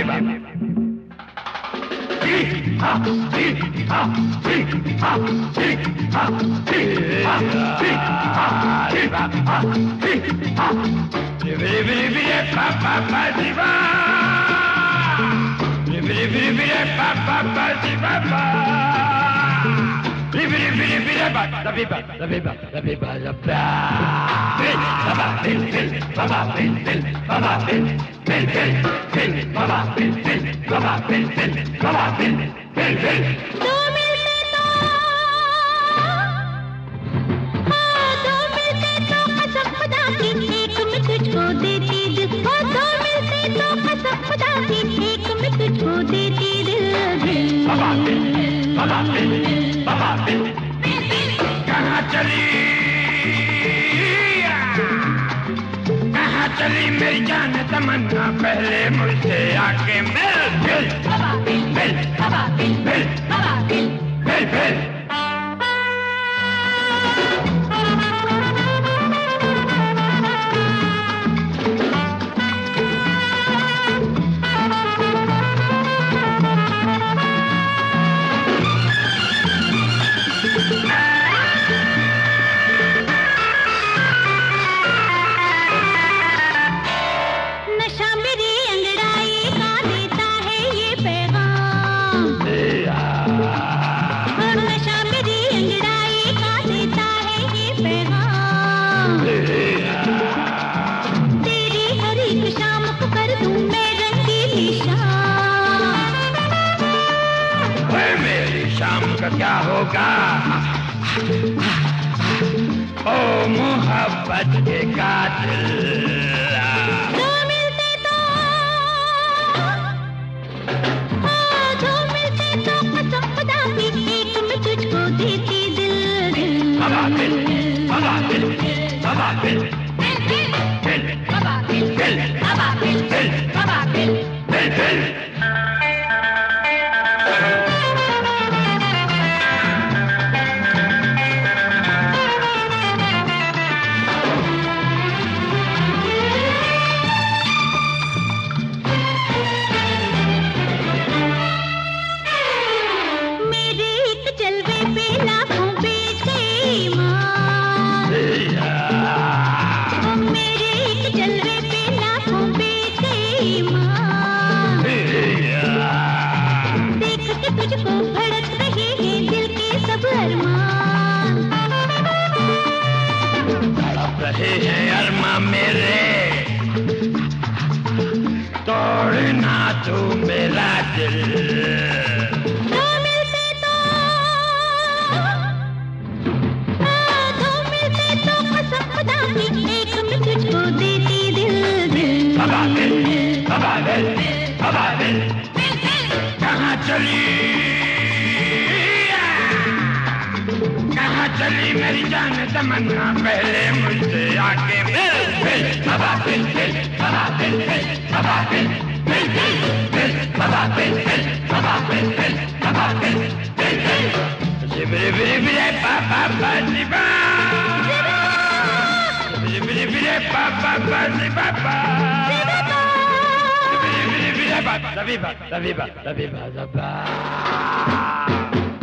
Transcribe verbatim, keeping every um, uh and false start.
viva. कहाँ चली कहाँ चली मेरी जान तमन्ना पहले मुझसे आके मिल मिल मिल मिल मिल मिल क्या होगा ओ मोहब्बत के कातिल जो मिलते तो जो मिलते तो कसम खुदा की एक मैं तुझको देती दिल बाबा दिल बाबा दिल बाबा दिल दिल बाबा दिल दिल बाबा दिल दिल बाबा दिल दिल दिल रहे हैं अरमा मेरे तोड़ना तू मेरा दिल जो मिलते तो जो मिलते तो कसम खुदा की एक मैं तुझको देती दिल दिल बाबा दिल बाबा दिल बाबा दिल कहाँ चली कहाँ चली मेरी जान तमन्ना पहले मुझसे आके मिल मिल बाबा दिल दिल बाबा दिल दिल बाबा दिल दिल दिल बाबा दिल दिल बाबा दिल दिल बाबा दिल दिल दिल जिबरे बिरे बिरे बाबा बाजीबा जिबरे बिरे बिरे बाबा बाजीबा जिबरे बिरे बिरे बाबा तभी बात तभी बात तभी बात